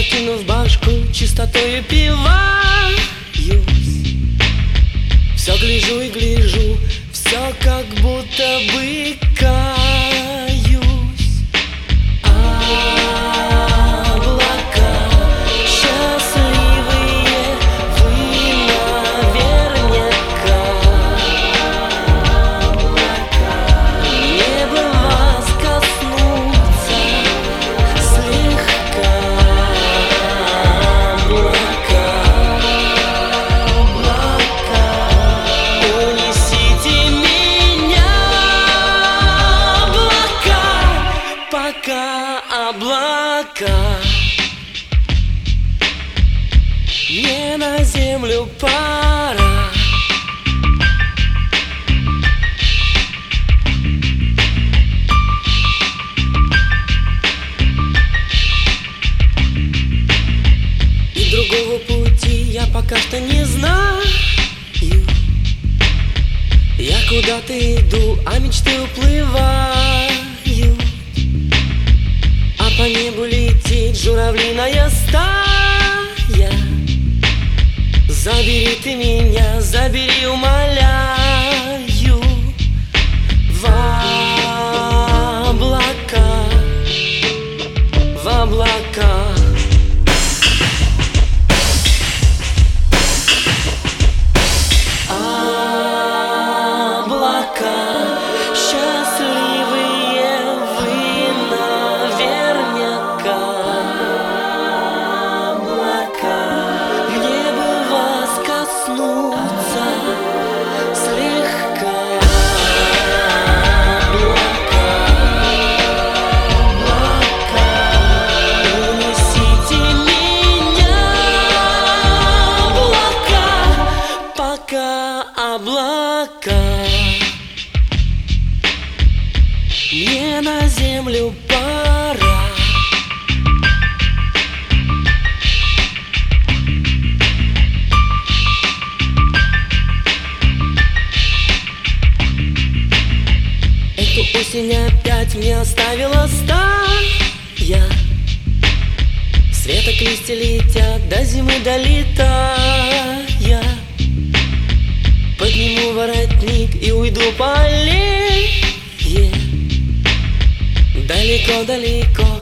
Закинув башку, чистотою пиваюсь. Все гляжу и гляжу, все как будто бы каюсь. Облака счастливые, вы наверняка. Небо вас коснутся слегка. Облака, мне на землю пора. И другого пути я пока что не знаю. Я куда-то иду, а мечты уплывают. По небу летит журавлиная стая. Забери ты меня, забери, умоляю, в облака, в облака. Облака счастливые, вы наверняка. Облака, мне бы вас коснуться слегка. Облака, унесите меня, облака, пока облака. Мне на землю пора. Эту осень опять мне оставила стая. Светок листья летят, до зимы долетая. Подниму воротник и уйду по аллее. Далеко-далеко